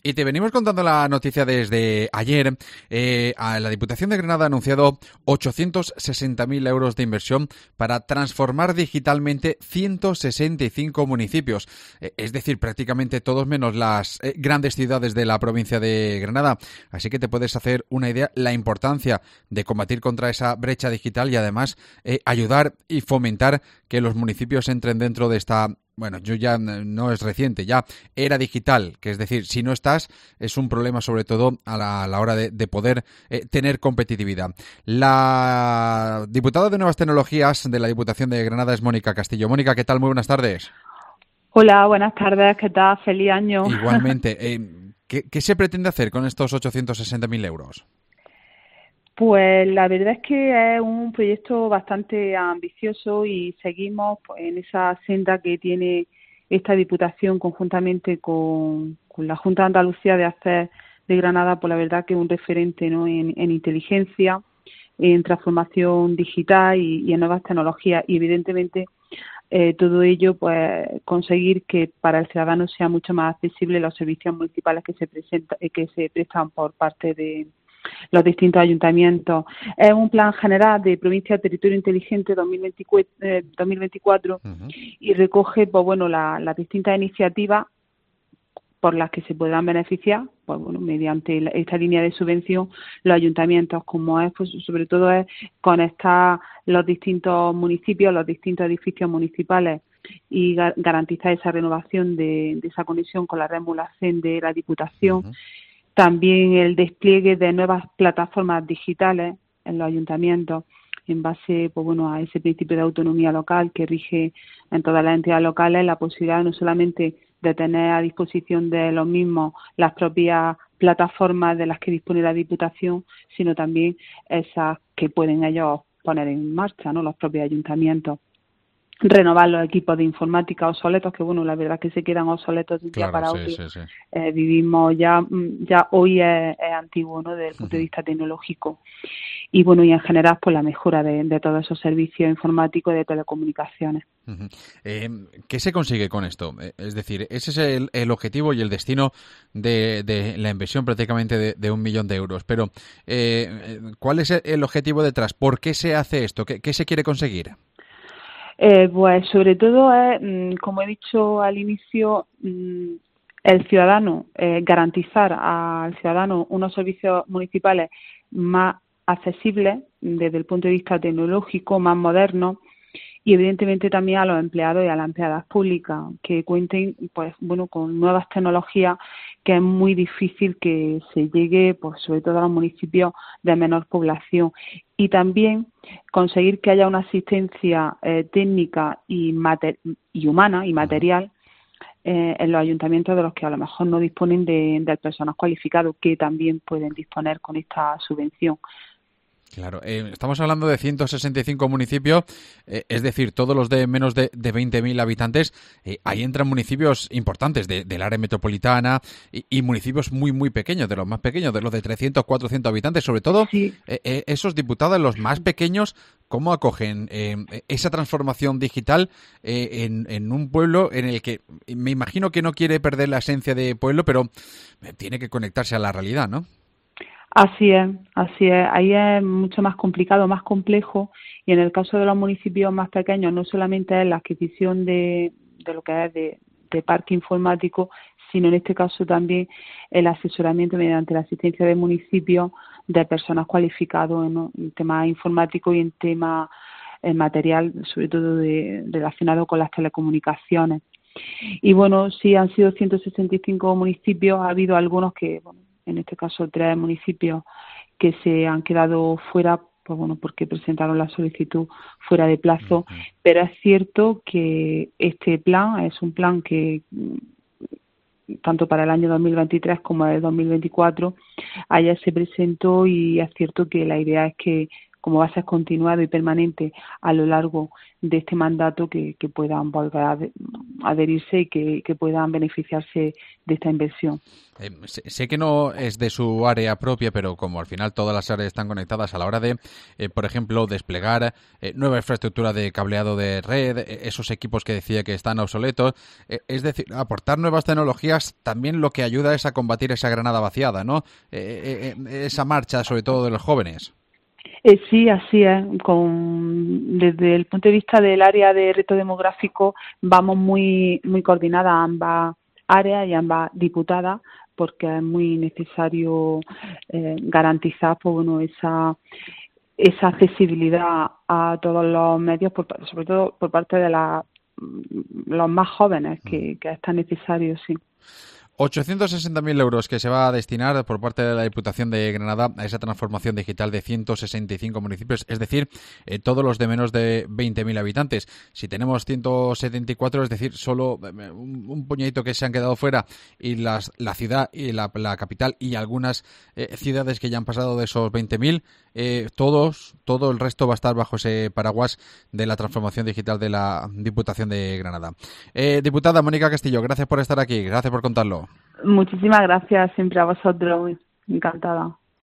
Y te venimos contando la noticia desde ayer. La Diputación de Granada ha anunciado 860.000 euros de inversión para transformar digitalmente 165 municipios. Es decir, prácticamente todos menos las grandes ciudades de la provincia de Granada. Así que te puedes hacer una idea la importancia de combatir contra esa brecha digital y además ayudar y fomentar que los municipios entren dentro de esta... Bueno, yo ya no es reciente, ya era digital, que es decir, si no estás, es un problema sobre todo a la hora de poder tener competitividad. La diputada de Nuevas Tecnologías de la Diputación de Granada es Mónica Castillo. Mónica, ¿qué tal? Muy buenas tardes. Hola, buenas tardes, ¿qué tal? Feliz año. Igualmente, ¿qué se pretende hacer con estos 860.000 euros? Pues la verdad es que es un proyecto bastante ambicioso y seguimos en esa senda que tiene esta Diputación conjuntamente con la Junta de Andalucía de hacer de Granada, pues la verdad que es un referente, ¿no?, en inteligencia, en transformación digital y en nuevas tecnologías y evidentemente todo ello pues conseguir que para el ciudadano sea mucho más accesible los servicios municipales que se prestan por parte de los distintos ayuntamientos. Es un plan general de Provincia Territorio Inteligente 2024 Uh-huh. y recoge pues bueno las distintas iniciativas por las que se podrán beneficiar, pues bueno, mediante esta línea de subvención los ayuntamientos, como es pues sobre todo es conectar los distintos municipios, los distintos edificios municipales y garantizar esa renovación de esa conexión con la red Mulhacén de la Diputación. Uh-huh. También el despliegue de nuevas plataformas digitales en los ayuntamientos en base pues bueno, a ese principio de autonomía local que rige en todas las entidades locales, la posibilidad no solamente de tener a disposición de los mismos las propias plataformas de las que dispone la Diputación, sino también esas que pueden ellos poner en marcha, ¿no?, los propios ayuntamientos. Renovar los equipos de informática obsoletos, que bueno, la verdad que se quedan obsoletos de un día para otro. Sí. Vivimos ya hoy es antiguo, ¿no?, desde el punto de vista tecnológico. Y bueno, y en general pues la mejora de todos esos servicios informáticos y de telecomunicaciones. Uh-huh. ¿Qué se consigue con esto? Es decir, ese es el objetivo y el destino de la inversión prácticamente de 1 millón de euros. Pero, ¿cuál es el objetivo detrás? ¿Por qué se hace esto? ¿Qué se quiere conseguir? Pues sobre todo es, como he dicho al inicio, el ciudadano, garantizar al ciudadano unos servicios municipales más accesibles desde el punto de vista tecnológico, más modernos, y evidentemente también a los empleados y a las empleadas públicas que cuenten pues bueno con nuevas tecnologías, que es muy difícil que se llegue pues sobre todo a los municipios de menor población, y también conseguir que haya una asistencia técnica y humana y material en los ayuntamientos de los que a lo mejor no disponen del personal cualificado que también pueden disponer con esta subvención. Claro, estamos hablando de 165 municipios, es decir, todos los de menos de 20.000 habitantes. Ahí entran municipios importantes del área metropolitana y municipios muy, muy pequeños, de los más pequeños, de los de 300, 400 habitantes. Sobre todo, Sí. Esos diputados, los más pequeños, ¿cómo acogen esa transformación digital en un pueblo en el que me imagino que no quiere perder la esencia de pueblo, pero tiene que conectarse a la realidad, ¿no? Así es. Ahí es mucho más complicado, más complejo, y en el caso de los municipios más pequeños no solamente es la adquisición de lo que es de parque informático, sino en este caso también el asesoramiento mediante la asistencia de municipios de personas cualificadas en temas informáticos y en temas material, sobre todo relacionado con las telecomunicaciones. Y bueno, sí han sido 165 municipios, ha habido algunos que, bueno, en este caso 3 municipios que se han quedado fuera, pues bueno, porque presentaron la solicitud fuera de plazo, Uh-huh. pero es cierto que este plan es un plan que tanto para el año 2023 como el 2024 ayer se presentó, y es cierto que la idea es que como va a ser continuado y permanente a lo largo de este mandato, que puedan volver a adherirse y que puedan beneficiarse de esta inversión. Sé que no es de su área propia, pero como al final todas las áreas están conectadas, a la hora de, por ejemplo, desplegar nueva infraestructura de cableado de red, esos equipos que decía que están obsoletos, es decir, aportar nuevas tecnologías también lo que ayuda es a combatir esa Granada vaciada, ¿no? Esa marcha, sobre todo de los jóvenes. Sí, así es. Desde el punto de vista del área de reto demográfico, vamos muy coordinadas ambas áreas y ambas diputadas, porque es muy necesario garantizar esa accesibilidad a todos los medios, sobre todo por parte de los más jóvenes, que es tan necesario, sí. 860.000 euros que se va a destinar por parte de la Diputación de Granada a esa transformación digital de 165 municipios, es decir, todos los de menos de 20.000 habitantes. Si tenemos 174, es decir, solo un puñadito que se han quedado fuera, y la ciudad y la capital y algunas ciudades que ya han pasado de esos 20.000, todo el resto va a estar bajo ese paraguas de la transformación digital de la Diputación de Granada. Diputada Mónica Castillo, gracias por estar aquí, gracias por contarlo. Muchísimas gracias siempre a vosotros, encantada.